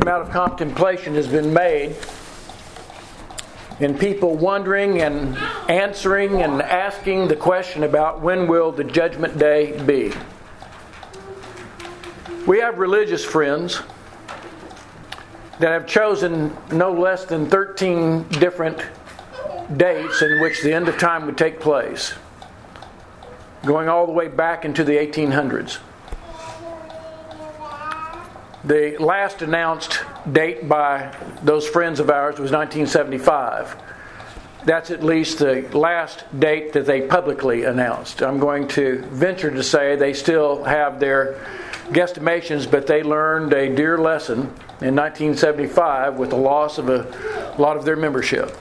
amount of contemplation has been made in people wondering and answering and asking the question about when will the judgment day be. We have religious friends that have chosen no less than 13 different dates in which the end of time would take place, going all the way back into the 1800s. The last announced date by those friends of ours was 1975. That's at least the last date that they publicly announced. I'm going to venture to say they still have their guesstimations, but they learned a dear lesson in 1975 with the loss of a lot of their membership.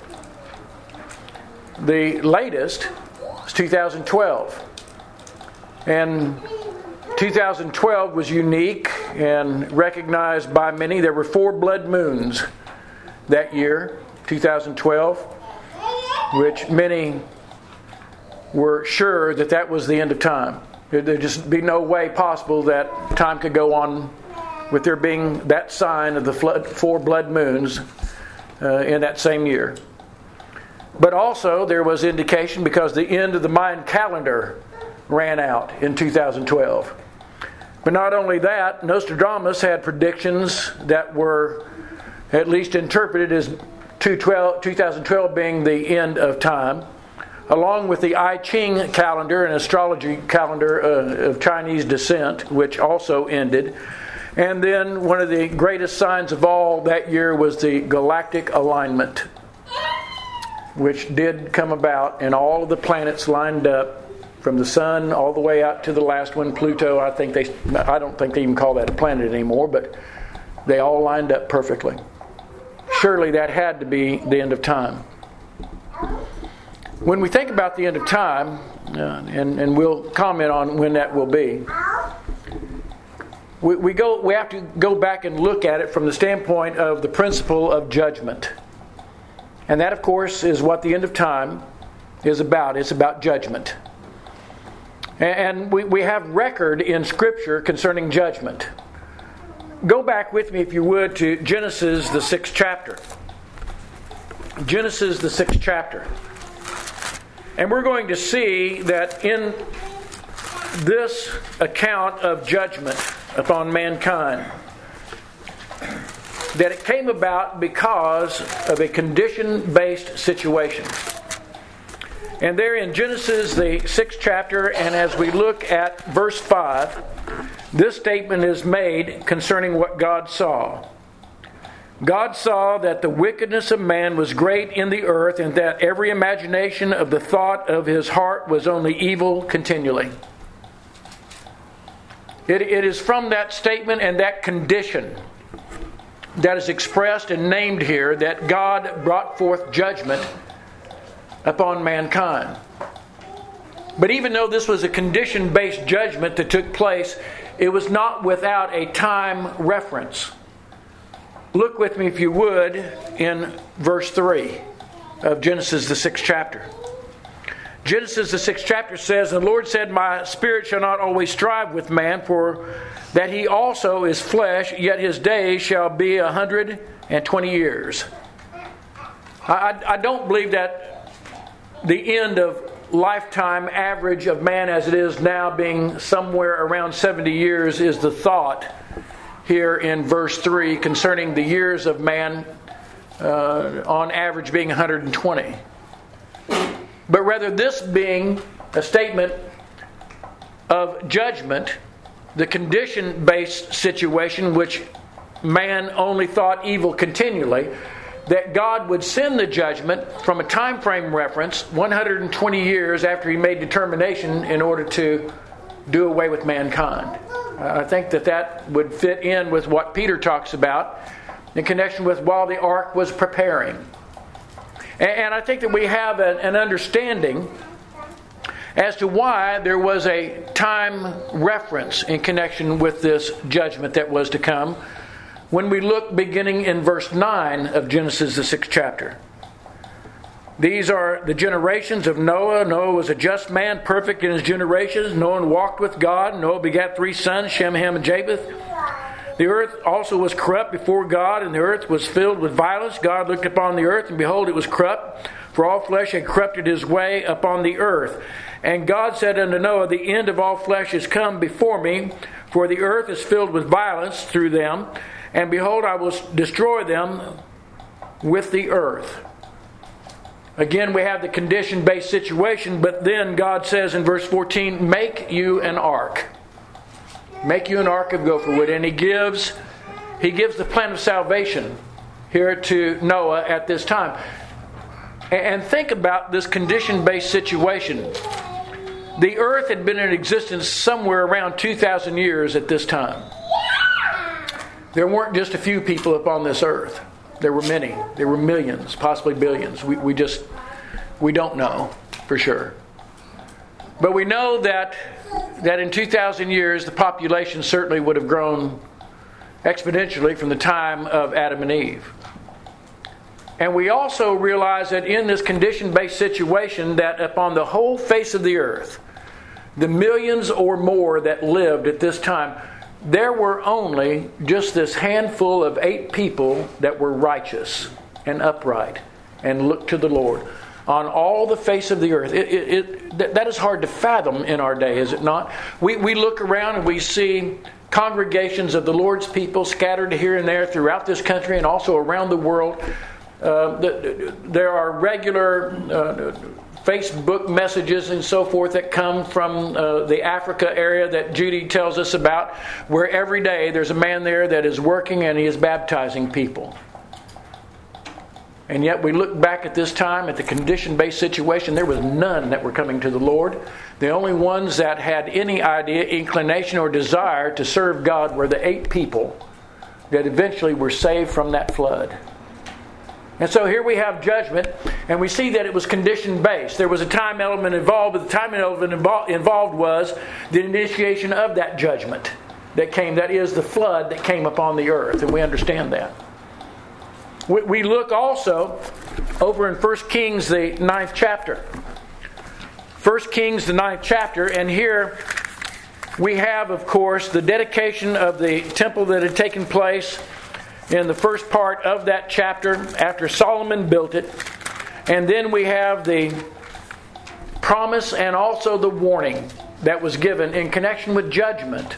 The latest is 2012. And 2012 was unique and recognized by many. There were 4 blood moons that year, 2012, which many were sure that that was the end of time. There'd just be no way possible that time could go on with there being that sign of the 4 blood moons in that same year. But also there was indication because the end of the Mayan calendar ran out in 2012. But not only that, Nostradamus had predictions that were at least interpreted as 2012 being the end of time, along with the I Ching calendar, an astrology calendar of Chinese descent, which also ended. And then one of the greatest signs of all that year was the galactic alignment, which did come about, and all of the planets lined up from the sun all the way out to the last one, Pluto. I don't think they even call that a planet anymore, but they all lined up perfectly. Surely that had to be the end of time. When we think about the end of time, and we'll comment on when that will be, we have to go back and look at it from the standpoint of the principle of judgment. And that, of course, is what the end of time is about. It's about judgment. And we have record in Scripture concerning judgment. Go back with me, if you would, to Genesis, the 6th chapter. Genesis, the 6th chapter. And we're going to see that in this account of judgment upon mankind, that it came about because of a condition-based situation. And there in Genesis, the 6th chapter, and as we look at verse 5, this statement is made concerning what God saw. God saw that the wickedness of man was great in the earth, and that every imagination of the thought of his heart was only evil continually. It is from that statement and that condition that is expressed and named here that God brought forth judgment upon mankind. But even though this was a condition-based judgment that took place, it was not without a time reference. Look with me, if you would, in verse 3 of Genesis, the 6th chapter. Genesis, the 6th chapter says, "And the Lord said, My spirit shall not always strive with man, for that he also is flesh, yet his days shall be 120 years." I don't believe that the end of lifetime average of man as it is now being somewhere around 70 years is the thought here in verse 3 concerning the years of man on average being 120. But rather this being a statement of judgment, the condition-based situation which man only thought evil continually, that God would send the judgment from a time frame reference 120 years after he made determination in order to do away with mankind. I think that would fit in with what Peter talks about in connection with while the ark was preparing. And I think that we have an understanding as to why there was a time reference in connection with this judgment that was to come when we look beginning in verse 9 of Genesis, the 6th chapter. These are the generations of Noah. Noah was a just man, perfect in his generations. Noah walked with God. Noah begat 3 sons, Shem, Ham, and Japheth. The earth also was corrupt before God, and the earth was filled with violence. God looked upon the earth, and behold, it was corrupt, for all flesh had corrupted his way upon the earth. And God said unto Noah, the end of all flesh is come before me, for the earth is filled with violence through them. And behold, I will destroy them with the earth. Again, we have the condition-based situation, but then God says in verse 14, make you an ark. Make you an ark of gopher wood. And He gives the plan of salvation here to Noah at this time. And think about this condition-based situation. The earth had been in existence somewhere around 2,000 years at this time. There weren't just a few people upon this earth. There were many. There were millions, possibly billions. We don't know for sure. But we know that in 2,000 years, the population certainly would have grown exponentially from the time of Adam and Eve. And we also realize that in this condition-based situation, that upon the whole face of the earth, the millions or more that lived at this time, there were only just this handful of 8 people that were righteous and upright and looked to the Lord on all the face of the earth. That is hard to fathom in our day, is it not? We look around and we see congregations of the Lord's people scattered here and there throughout this country and also around the world. There are regular Facebook messages and so forth that come from the Africa area that Judy tells us about, where every day there's a man there that is working and he is baptizing people. And yet we look back at this time, at the condition-based situation, there was none that were coming to the Lord. The only ones that had any idea, inclination, or desire to serve God were the 8 people that eventually were saved from that flood. And so here we have judgment, and we see that it was condition-based. There was a time element involved, but the time element involved was the initiation of that judgment that came. That is the flood that came upon the earth, and we understand that. We look also over in 1 Kings, the 9th chapter. 1 Kings, the 9th chapter, and here we have, of course, the dedication of the temple that had taken place in the first part of that chapter after Solomon built it. And then we have the promise and also the warning that was given in connection with judgment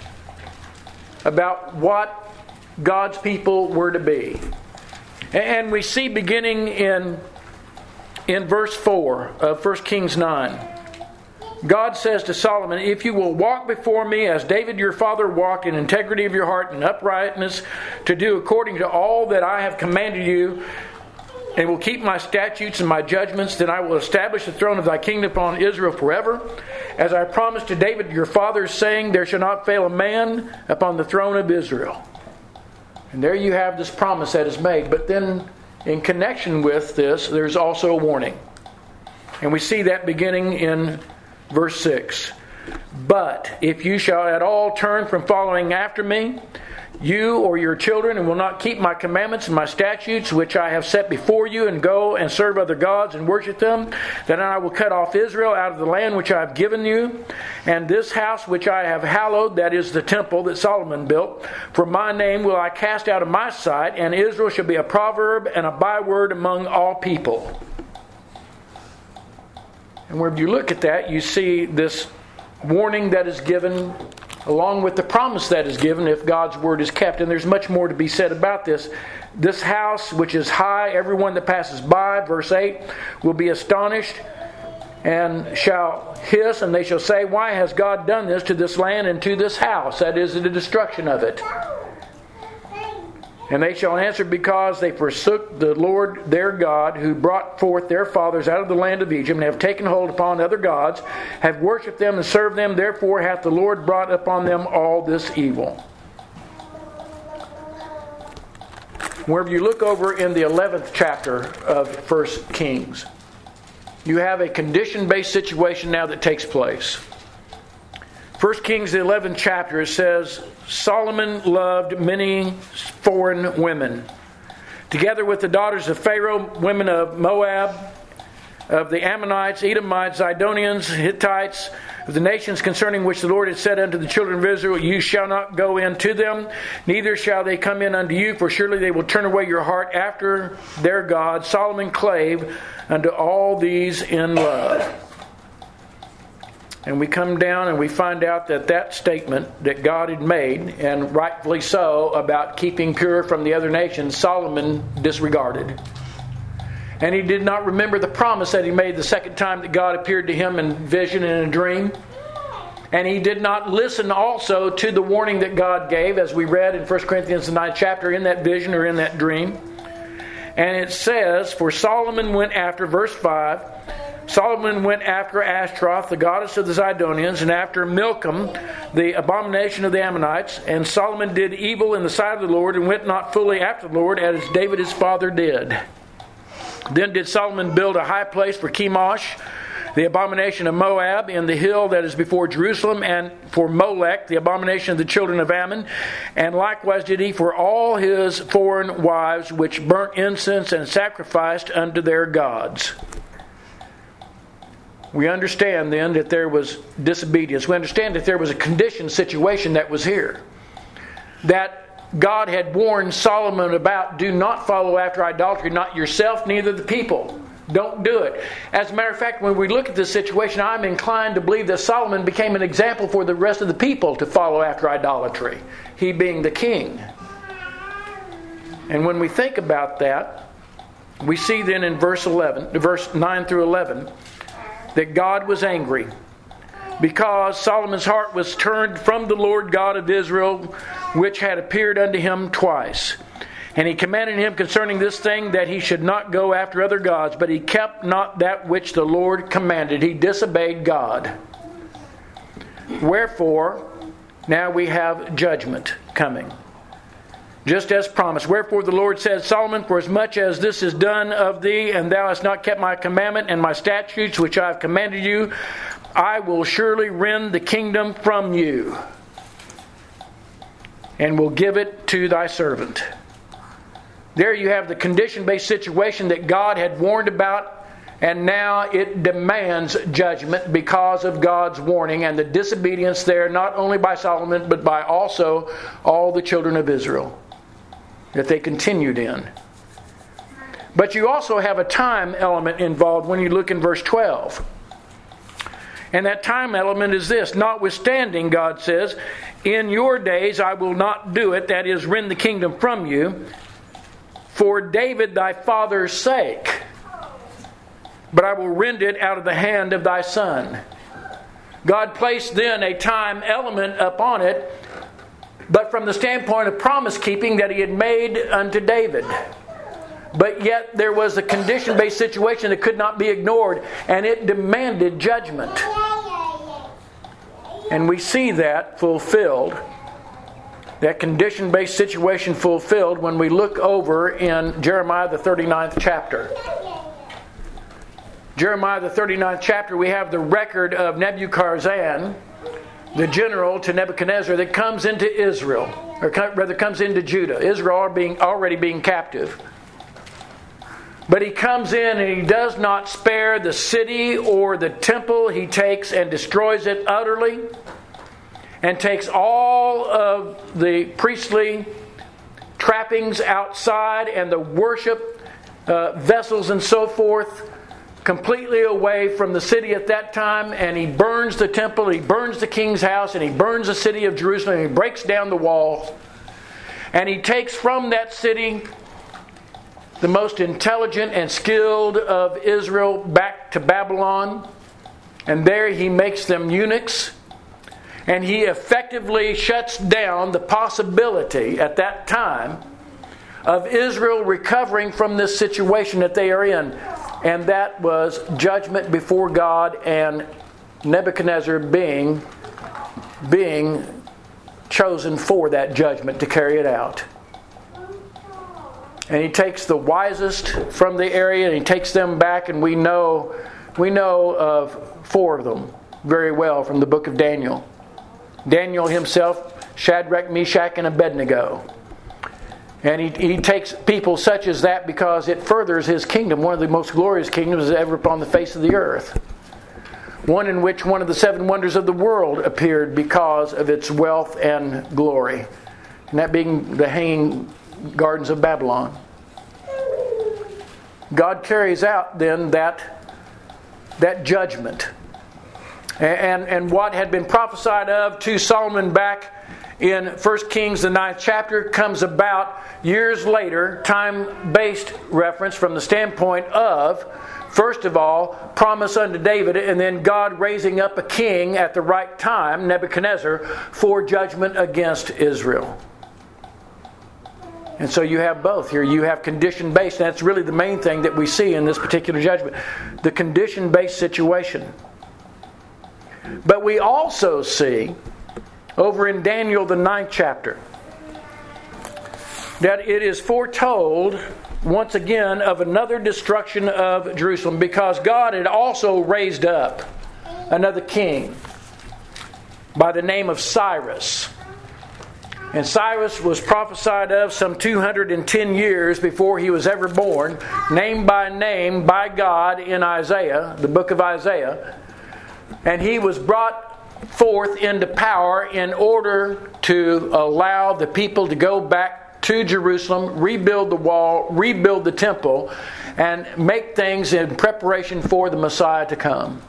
about what God's people were to be. And we see beginning in verse 4 of 1 Kings 9, God says to Solomon, if you will walk before me as David your father walked in integrity of your heart and uprightness, to do according to all that I have commanded you, and will keep my statutes and my judgments, then I will establish the throne of thy kingdom upon Israel forever. As I promised to David your father, saying, there shall not fail a man upon the throne of Israel. And there you have this promise that is made. But then in connection with this, there's also a warning. And we see that beginning in verse 6. But if you shall at all turn from following after me, you or your children, and will not keep my commandments and my statutes which I have set before you, and go and serve other gods and worship them, then I will cut off Israel out of the land which I have given you, and this house which I have hallowed, that is the temple that Solomon built, for my name will I cast out of my sight, and Israel shall be a proverb and a byword among all people. And when you look at that, you see this warning that is given along with the promise that is given if God's word is kept. And there's much more to be said about this. This house which is high, everyone that passes by, verse 8, will be astonished and shall hiss, and they shall say, why has God done this to this land and to this house? That is, the destruction of it. And they shall answer, because they forsook the Lord their God, who brought forth their fathers out of the land of Egypt, and have taken hold upon other gods, have worshipped them and served them. Therefore hath the Lord brought upon them all this evil. Wherever you look over in the 11th chapter of 1 Kings, you have a condition-based situation now that takes place. 1 Kings, the 11th chapter, it says, Solomon loved many foreign women, together with the daughters of Pharaoh, women of Moab, of the Ammonites, Edomites, Zidonians, Hittites, of the nations concerning which the Lord had said unto the children of Israel, you shall not go in to them, neither shall they come in unto you, for surely they will turn away your heart after their God. Solomon clave unto all these in love. And we come down and we find out that that statement that God had made, and rightfully so, about keeping pure from the other nations, Solomon disregarded. And he did not remember the promise that he made the second time that God appeared to him in vision and in a dream. And he did not listen also to the warning that God gave, as we read in 1 Corinthians the 9th chapter, in that vision or in that dream. And it says, for Solomon went after, verse 5, Solomon went after Ashtaroth, the goddess of the Zidonians, and after Milcom, the abomination of the Ammonites. And Solomon did evil in the sight of the Lord, and went not fully after the Lord, as David his father did. Then did Solomon build a high place for Chemosh, the abomination of Moab, in the hill that is before Jerusalem, and for Molech, the abomination of the children of Ammon. And likewise did he for all his foreign wives, which burnt incense and sacrificed unto their gods. We understand then that there was disobedience. We understand that there was a conditioned situation that was here. That God had warned Solomon about, do not follow after idolatry, not yourself, neither the people. Don't do it. As a matter of fact, when we look at this situation, I'm inclined to believe that Solomon became an example for the rest of the people to follow after idolatry, he being the king. And when we think about that, we see then in verse 9 through 11, that God was angry because Solomon's heart was turned from the Lord God of Israel, which had appeared unto him twice. And he commanded him concerning this thing, that he should not go after other gods, but he kept not that which the Lord commanded. He disobeyed God. Wherefore, now we have judgment coming, just as promised. Wherefore the Lord said, Solomon, for as much as this is done of thee, and thou hast not kept my commandment and my statutes which I have commanded you, I will surely rend the kingdom from you, and will give it to thy servant. There you have the condition-based situation that God had warned about, and now it demands judgment because of God's warning and the disobedience there, not only by Solomon, but by also all the children of Israel that they continued in. But you also have a time element involved when you look in verse 12. And that time element is this: notwithstanding, God says, in your days I will not do it, that is, rend the kingdom from you, for David thy father's sake, but I will rend it out of the hand of thy son. God placed then a time element upon it, but from the standpoint of promise keeping that he had made unto David. But yet there was a condition-based situation that could not be ignored, and it demanded judgment. And we see that fulfilled, that condition-based situation fulfilled, when we look over in Jeremiah the 39th chapter. Jeremiah the 39th chapter, we have the record of Nebuchadnezzar, the general to Nebuchadnezzar, that comes into Israel, or rather comes into Judah. Israel already being captive. But he comes in and he does not spare the city or the temple. He takes and destroys it utterly, and takes all of the priestly trappings outside and the worship vessels and so forth completely away from the city at that time. And he burns the temple, he burns the king's house, and he burns the city of Jerusalem, and he breaks down the walls. And he takes from that city the most intelligent and skilled of Israel back to Babylon. And there he makes them eunuchs. And he effectively shuts down the possibility at that time of Israel recovering from this situation that they are in. And that was judgment before God, and Nebuchadnezzar being chosen for that judgment to carry it out. And he takes the wisest from the area and he takes them back, and we know of 4 of them very well from the book of Daniel. Daniel himself, Shadrach, Meshach, and Abednego. And he takes people such as that because it furthers his kingdom, one of the most glorious kingdoms ever upon the face of the earth. One in which one of the 7 wonders of the world appeared because of its wealth and glory. And that being the hanging gardens of Babylon. God carries out then that judgment. And what had been prophesied of to Solomon back in 1 Kings, the 9th chapter, comes about years later, time-based reference from the standpoint of, first of all, promise unto David, and then God raising up a king at the right time, Nebuchadnezzar, for judgment against Israel. And so you have both here. You have condition-based, and that's really the main thing that we see in this particular judgment. The condition-based situation. But we also see, over in Daniel, the 9th chapter, that it is foretold once again of another destruction of Jerusalem, because God had also raised up another king by the name of Cyrus. And Cyrus was prophesied of some 210 years before he was ever born, named by name by God in Isaiah, the book of Isaiah. And he was brought forth into power in order to allow the people to go back to Jerusalem, rebuild the wall, rebuild the temple, and make things in preparation for the Messiah to come.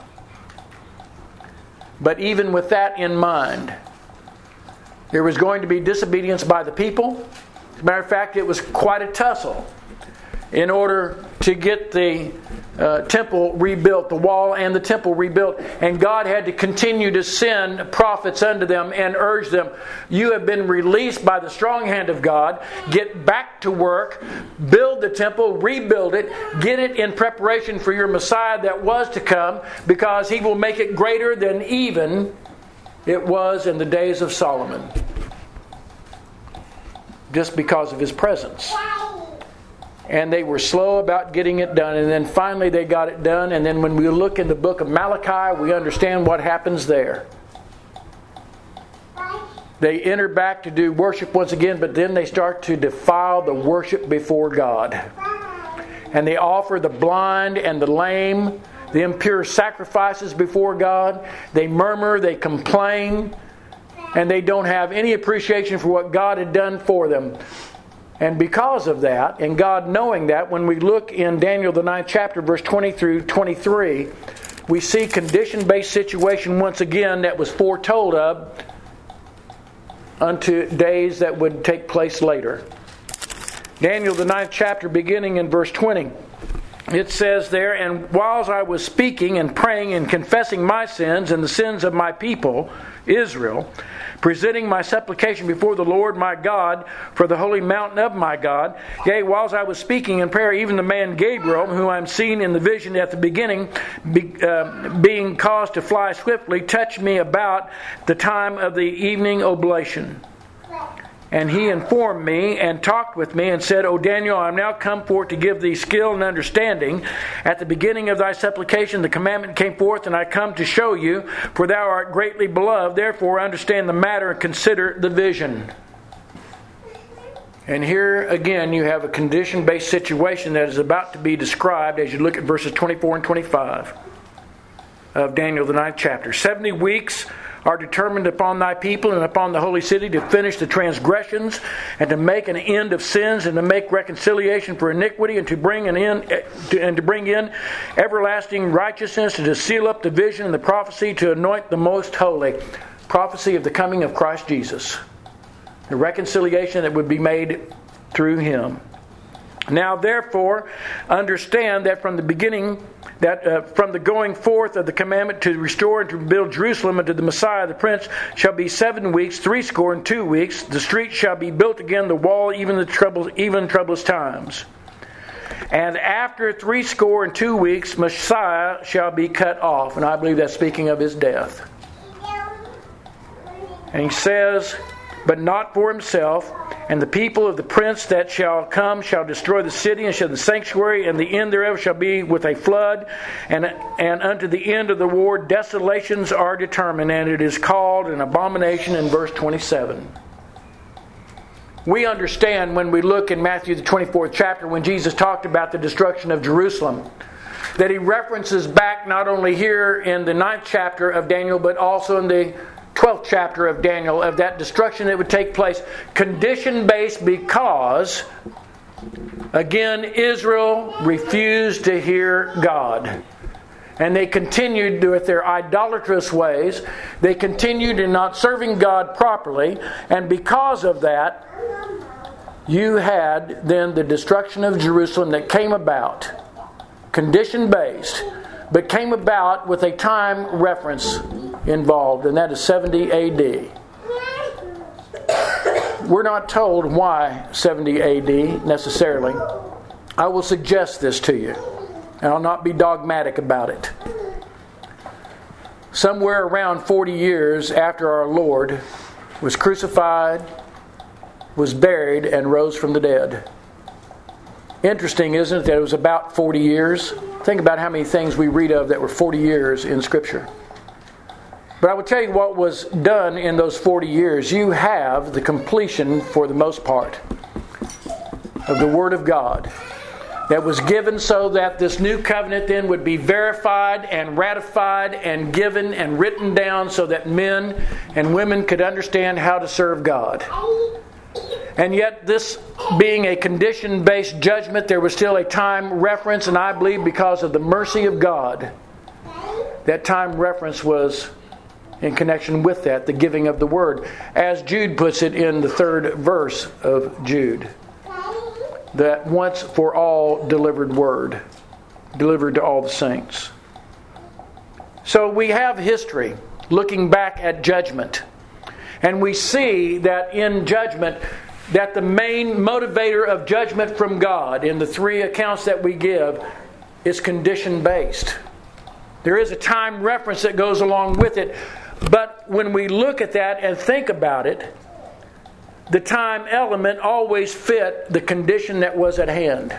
But even with that in mind, there was going to be disobedience by the people. As a matter of fact, it was quite a tussle in order to get the temple rebuilt, the wall and the temple rebuilt. And God had to continue to send prophets unto them and urge them, you have been released by the strong hand of God. Get back to work, build the temple, rebuild it, get it in preparation for your Messiah that was to come, because He will make it greater than even it was in the days of Solomon. Just because of His presence. And they were slow about getting it done. And then finally they got it done. And then when we look in the book of Malachi, we understand what happens there. They enter back to do worship once again, but then they start to defile the worship before God. And they offer the blind and the lame, the impure sacrifices before God. They murmur, they complain, and they don't have any appreciation for what God had done for them. And because of that, and God knowing that, when we look in Daniel the 9th chapter, verse 20 through 23, we see condition-based situation once again that was foretold of unto days that would take place later. Daniel the 9th chapter, beginning in verse 20. It says there, and whiles I was speaking and praying and confessing my sins and the sins of my people, Israel, presenting my supplication before the Lord my God for the holy mountain of my God. Yea, whiles I was speaking in prayer, even the man Gabriel, whom I'm seen in the vision at the beginning, being caused to fly swiftly, touched me about the time of the evening oblation. And he informed me and talked with me and said, O Daniel, I am now come forth to give thee skill and understanding. At the beginning of thy supplication the commandment came forth, and I come to show you, for thou art greatly beloved. Therefore understand the matter and consider the vision. And here again you have a condition-based situation that is about to be described as you look at verses 24 and 25 of Daniel the 9th chapter. 70 weeks are determined upon thy people and upon the holy city to finish the transgressions and to make an end of sins and to make reconciliation for iniquity and to bring an end and to bring in everlasting righteousness and to seal up the vision and the prophecy to anoint the most holy. Prophecy of the coming of Christ Jesus. The reconciliation that would be made through Him. Now therefore understand that from the beginning, that from the going forth of the commandment to restore and to build Jerusalem unto the Messiah the Prince shall be 7 weeks, 62 weeks. The street shall be built again, the wall even troublous times. And after 62 weeks, Messiah shall be cut off. And I believe that's speaking of His death. And he says, but not for himself. And the people of the prince that shall come shall destroy the city and shall the sanctuary, and the end thereof shall be with a flood. And unto the end of the war desolations are determined, and it is called an abomination in verse 27. We understand when we look in Matthew the 24th chapter, when Jesus talked about the destruction of Jerusalem, that He references back not only here in the 9th chapter of Daniel, but also in the 12th chapter of Daniel, of that destruction that would take place, condition-based, because, again, Israel refused to hear God. And they continued with their idolatrous ways. They continued in not serving God properly. And because of that, you had then the destruction of Jerusalem that came about, condition-based, but came about with a time reference involved, and that is 70 A.D. We're not told why 70 A.D. necessarily. I will suggest this to you, and I'll not be dogmatic about it. Somewhere around 40 years after our Lord was crucified, was buried, and rose from the dead. Interesting, isn't it, that it was about 40 years? Think about how many things we read of that were 40 years in Scripture. But I will tell you what was done in those 40 years. You have the completion, for the most part, of the Word of God that was given so that this new covenant then would be verified and ratified and given and written down so that men and women could understand how to serve God. And yet, this being a condition-based judgment, there was still a time reference, and I believe because of the mercy of God, that time reference was in connection with that, the giving of the Word. As Jude puts it in the 3rd verse of Jude, that once for all delivered Word, delivered to all the saints. So we have history looking back at judgment. And we see that in judgment, that the main motivator of judgment from God in the 3 accounts that we give is condition-based. There is a time reference that goes along with it. But when we look at that and think about it, the time element always fit the condition that was at hand.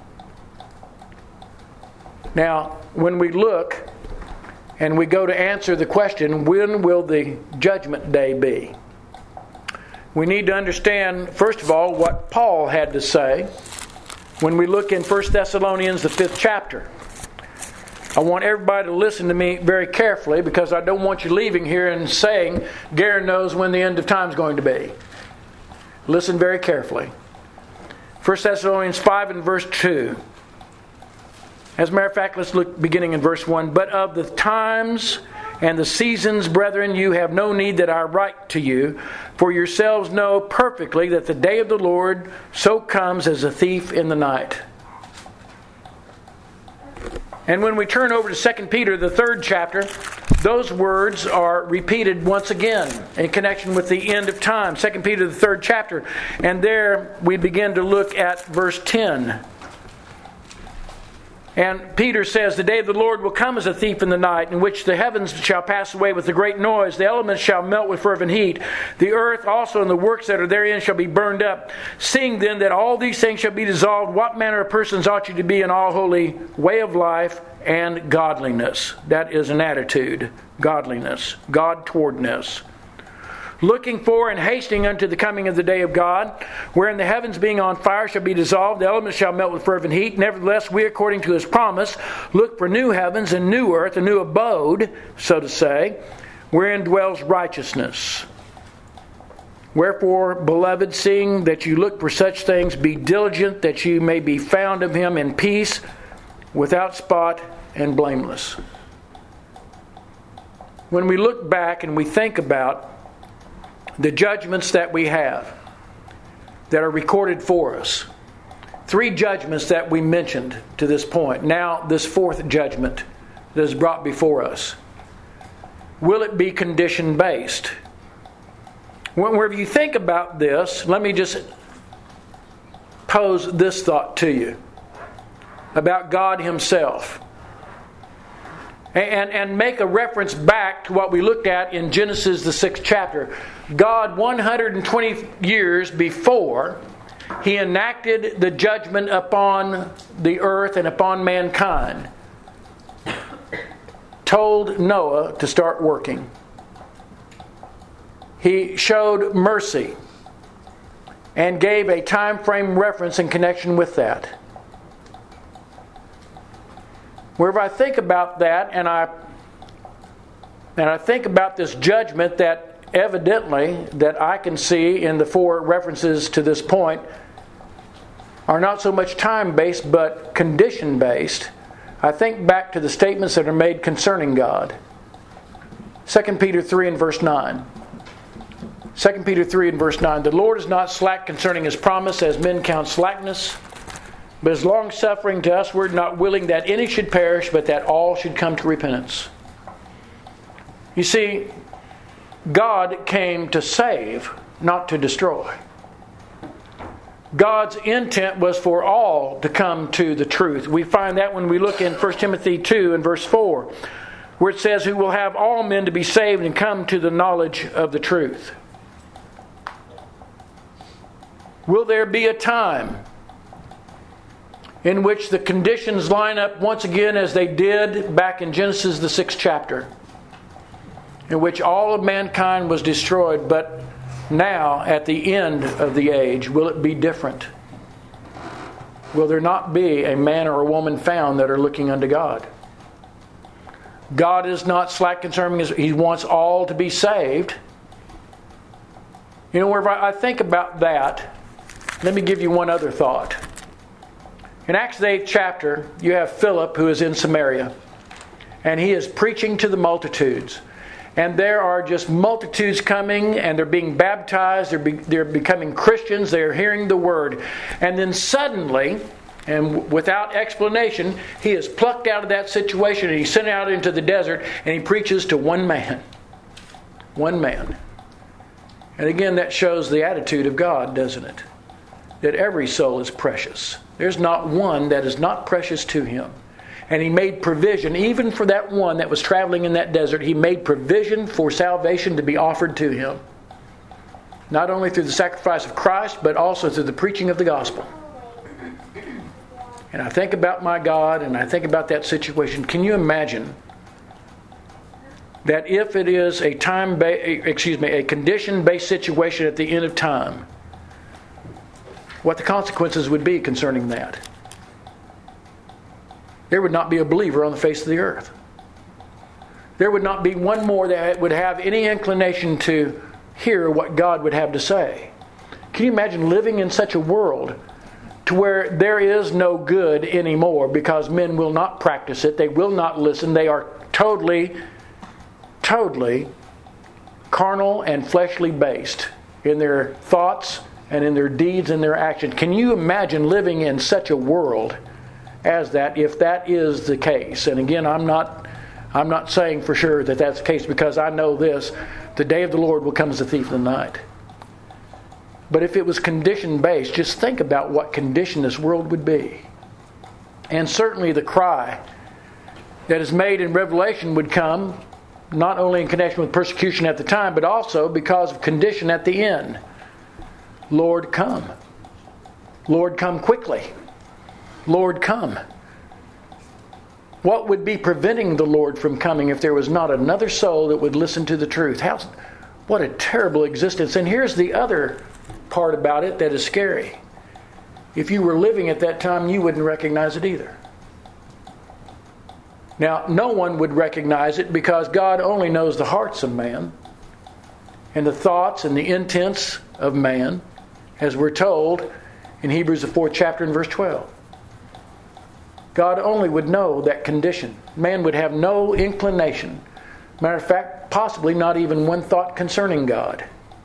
Now, when we look and we go to answer the question, when will the judgment day be? We need to understand, first of all, what Paul had to say when we look in 1 Thessalonians, the 5th chapter. I want everybody to listen to me very carefully, because I don't want you leaving here and saying, Garen knows when the end of time is going to be. Listen very carefully. 1 Thessalonians 5 and verse 2. As a matter of fact, let's look beginning in verse 1. But of the times and the seasons, brethren, you have no need that I write to you, for yourselves know perfectly that the day of the Lord so comes as a thief in the night. And when we turn over to 2 Peter, the 3rd chapter, those words are repeated once again in connection with the end of time. 2 Peter, the 3rd chapter. And there we begin to look at verse 10. And Peter says, the day of the Lord will come as a thief in the night, in which the heavens shall pass away with a great noise, the elements shall melt with fervent heat, the earth also and the works that are therein shall be burned up. Seeing then that all these things shall be dissolved, what manner of persons ought you to be in all holy way of life and godliness? That is an attitude. Godliness. God-towardness. Looking for and hastening unto the coming of the day of God, wherein the heavens being on fire shall be dissolved, the elements shall melt with fervent heat. Nevertheless, we, according to His promise, look for new heavens and new earth, a new abode, so to say, wherein dwells righteousness. Wherefore, beloved, seeing that you look for such things, be diligent that you may be found of Him in peace, without spot and blameless. When we look back and we think about the judgments that we have that are recorded for us. 3 judgments that we mentioned to this point. Now, this 4th judgment that is brought before us. Will it be condition-based? Whenever you think about this, let me just pose this thought to you about God Himself. And make a reference back to what we looked at in Genesis, the 6th chapter. God, 120 years before, He enacted the judgment upon the earth and upon mankind, told Noah to start working. He showed mercy and gave a time frame reference in connection with that. Wherever I think about that, and I think about this judgment that evidently that I can see in the 4 references to this point are not so much time-based but condition-based, I think back to the statements that are made concerning God. 2 Peter 3 and verse 9. 2 Peter 3 and verse 9. The Lord is not slack concerning His promise, as men count slackness, but is long-suffering to usward, not willing that any should perish, but that all should come to repentance. You see, God came to save, not to destroy. God's intent was for all to come to the truth. We find that when we look in 1 Timothy 2 and verse 4, where it says, who will have all men to be saved and come to the knowledge of the truth. Will there be a time in which the conditions line up once again as they did back in Genesis the 6th chapter, in which all of mankind was destroyed, but now at the end of the age, will it be different? Will there not be a man or a woman found that are looking unto God? God is not slack concerning His. He wants all to be saved. You know, wherever I think about that, let me give you one other thought. In Acts the 8th chapter, you have Philip who is in Samaria, and he is preaching to the multitudes. And there are just multitudes coming, and they're being baptized, they're becoming Christians, they're hearing the Word. And then suddenly, and without explanation, he is plucked out of that situation and he's sent out into the desert and he preaches to one man. One man. And again, that shows the attitude of God, doesn't it? That every soul is precious. There's not one that is not precious to Him. And He made provision, even for that one that was traveling in that desert, He made provision for salvation to be offered to him. Not only through the sacrifice of Christ, but also through the preaching of the gospel. And I think about my God, and I think about that situation. Can you imagine that if it is a condition-based situation at the end of time, what the consequences would be concerning that? There would not be a believer on the face of the earth. There would not be one more that would have any inclination to hear what God would have to say. Can you imagine living in such a world to where there is no good anymore because men will not practice it, they will not listen, they are totally carnal and fleshly based in their thoughts and in their deeds and their actions? Can you imagine living in such a world as that, if that is the case? And again, I'm not saying for sure that that's the case, because I know this: the day of the Lord will come as a thief in the night. But if it was condition-based, just think about what condition this world would be. And certainly the cry that is made in Revelation would come not only in connection with persecution at the time, but also because of condition at the end. Lord, come. Lord, come quickly. Lord, come. What would be preventing the Lord from coming if there was not another soul that would listen to the truth? What a terrible existence. And here's the other part about it that is scary. If you were living at that time, you wouldn't recognize it either. Now, no one would recognize it, because God only knows the hearts of man and the thoughts and the intents of man, as we're told in Hebrews the 4th chapter and verse 12. God only would know that condition. Man would have no inclination. Matter of fact, possibly not even one thought concerning God.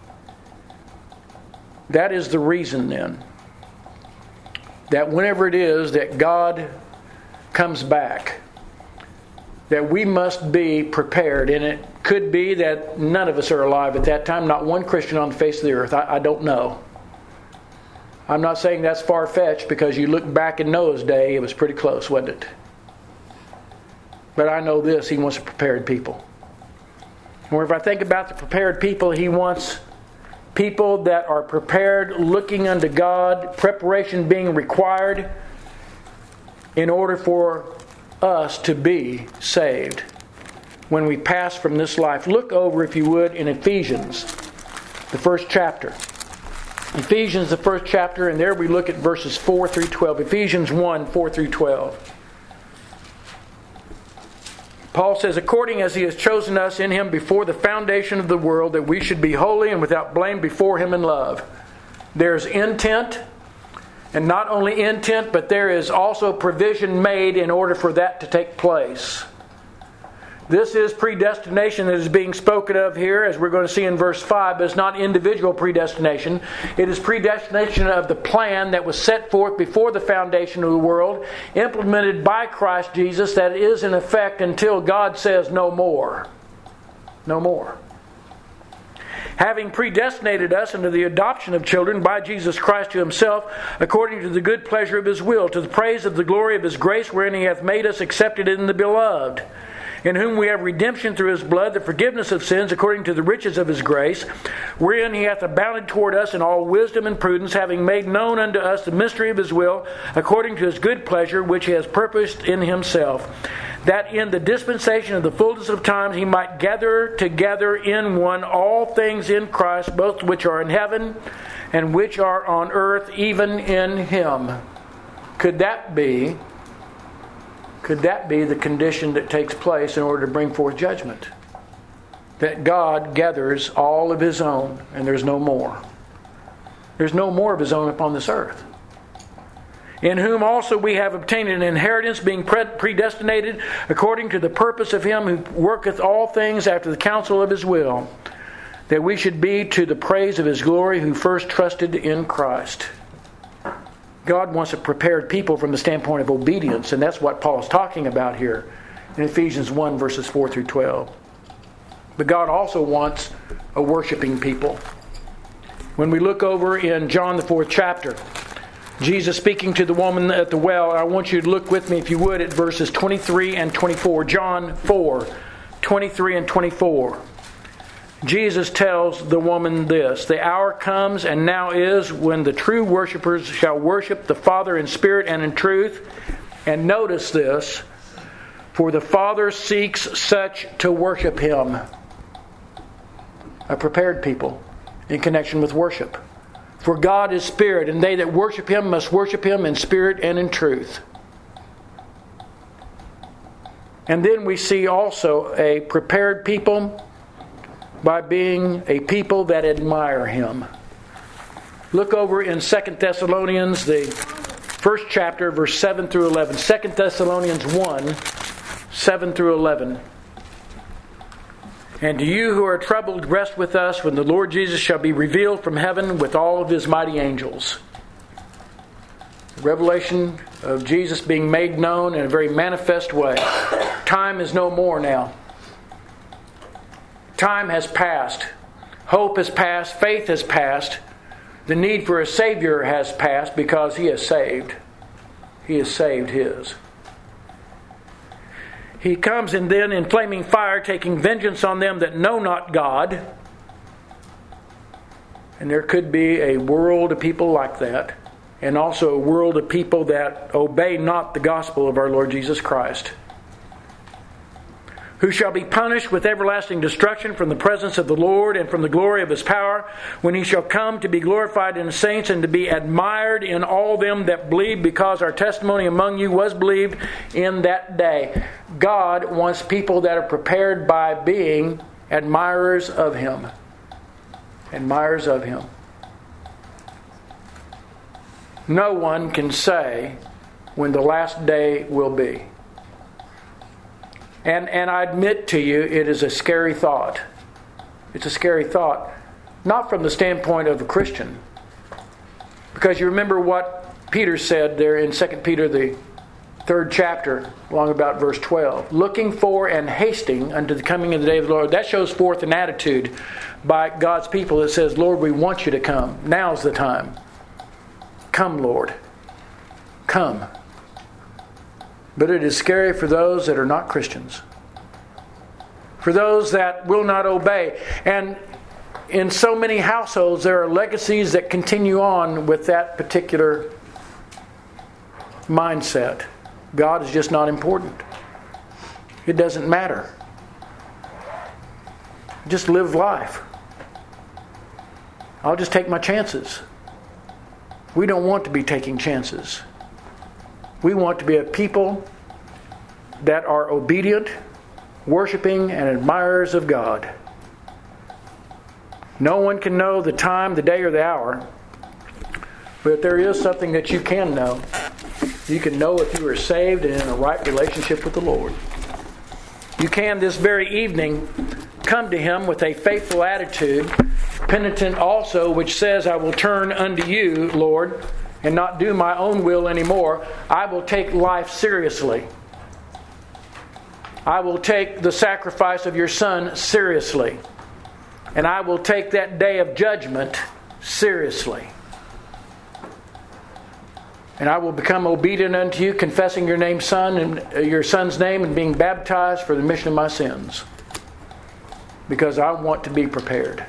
That is the reason then that whenever it is that God comes back, that we must be prepared. And it could be that none of us are alive at that time, not one Christian on the face of the earth. I don't know. I'm not saying that's far-fetched, because you look back in Noah's day, it was pretty close, wasn't it? But I know this: He wants a prepared people. Or if I think about the prepared people, He wants people that are prepared, looking unto God, preparation being required in order for us to be saved when we pass from this life. Look over, if you would, in Ephesians, the 1st chapter. Ephesians, the first chapter, and there we look at verses 4 through 12. Ephesians 1, 4 through 12. Paul says, according as He has chosen us in Him before the foundation of the world, that we should be holy and without blame before Him in love. There's intent, and not only intent, but there is also provision made in order for that to take place. This is predestination that is being spoken of here, as we're going to see in verse 5, but it's not individual predestination. It is predestination of the plan that was set forth before the foundation of the world, implemented by Christ Jesus, that is in effect until God says no more. No more. Having predestinated us unto the adoption of children by Jesus Christ to Himself, according to the good pleasure of His will, to the praise of the glory of His grace, wherein He hath made us accepted in the Beloved, in whom we have redemption through His blood, the forgiveness of sins, according to the riches of His grace, wherein He hath abounded toward us in all wisdom and prudence, having made known unto us the mystery of His will, according to His good pleasure, which He has purposed in Himself, that in the dispensation of the fullness of times He might gather together in one all things in Christ, both which are in heaven and which are on earth, even in Him. Could that be the condition that takes place in order to bring forth judgment? That God gathers all of His own, and there's no more. There's no more of His own upon this earth. In whom also we have obtained an inheritance, being predestinated according to the purpose of Him who worketh all things after the counsel of His will, that we should be to the praise of His glory, who first trusted in Christ. God wants a prepared people from the standpoint of obedience, and that's what Paul is talking about here in Ephesians 1, verses 4 through 12. But God also wants a worshiping people. When we look over in John, the 4th chapter, Jesus speaking to the woman at the well, I want you to look with me, if you would, at verses 23 and 24. John 4, 23 and 24. Jesus tells the woman this, the hour comes and now is when the true worshipers shall worship the Father in spirit and in truth. And notice this, for the Father seeks such to worship Him. A prepared people in connection with worship. For God is spirit, and they that worship Him must worship Him in spirit and in truth. And then we see also a prepared people by being a people that admire Him. Look over in 2 Thessalonians, the first chapter, verse 7 through 11. 2 Thessalonians 1, 7 through 11. And to you who are troubled, rest with us when the Lord Jesus shall be revealed from heaven with all of His mighty angels. The revelation of Jesus being made known in a very manifest way. Time is no more now. Time has passed. Hope has passed. Faith has passed. The need for a Savior has passed because He has saved. He has saved His. He comes and then in flaming fire, taking vengeance on them that know not God. And there could be a world of people like that. And also a world of people that obey not the gospel of our Lord Jesus Christ. Who shall be punished with everlasting destruction from the presence of the Lord and from the glory of His power, when He shall come to be glorified in the saints and to be admired in all them that believe, because our testimony among you was believed in that day. God wants people that are prepared by being admirers of Him. Admirers of Him. No one can say when the last day will be. And I admit to you, it is a scary thought. It's a scary thought. Not from the standpoint of a Christian. Because you remember what Peter said there in 2 Peter, the 3rd chapter, along about verse 12. Looking for and hasting unto the coming of the day of the Lord. That shows forth an attitude by God's people that says, Lord, we want you to come. Now's the time. Come, Lord. Come. But it is scary for those that are not Christians. For those that will not obey. And in so many households, there are legacies that continue on with that particular mindset. God is just not important. It doesn't matter. Just live life. I'll just take my chances. We don't want to be taking chances. We want to be a people that are obedient, worshiping, and admirers of God. No one can know the time, the day, or the hour, but there is something that you can know. You can know if you are saved and in a right relationship with the Lord. You can this very evening come to Him with a faithful attitude, penitent also, which says, I will turn unto you, Lord, and not do my own will anymore. I will take life seriously. I will take the sacrifice of your Son seriously. And I will take that day of judgment seriously. And I will become obedient unto you, confessing your name, Son, and your Son's name, and being baptized for the remission of my sins. Because I want to be prepared.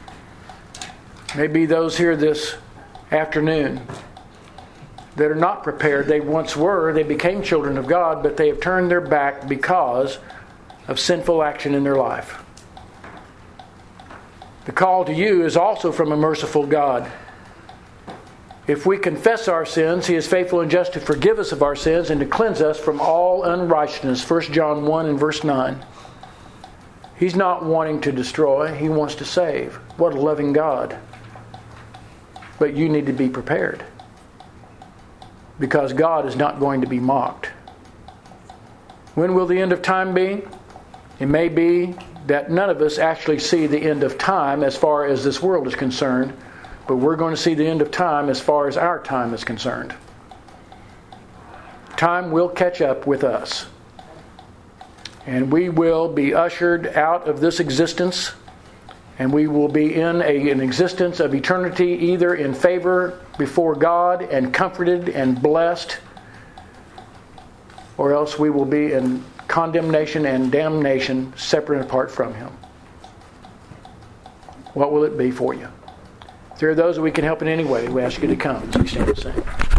Maybe those here this afternoon that are not prepared. They once were. They became children of God, but they have turned their back because of sinful action in their life. The call to you is also from a merciful God. If we confess our sins, He is faithful and just to forgive us of our sins and to cleanse us from all unrighteousness. 1 John 1 and verse 9. He's not wanting to destroy. He wants to save. What a loving God. But you need to be prepared. Because God is not going to be mocked. When will the end of time be? It may be that none of us actually see the end of time as far as this world is concerned, but we're going to see the end of time as far as our time is concerned. Time will catch up with us. And we will be ushered out of this existence, and we will be in an existence of eternity, either in favor before God and comforted and blessed, or else we will be in condemnation and damnation, separate and apart from Him. What will it be for you? If there are those that we can help in any way, we ask you to come as we stand and sing.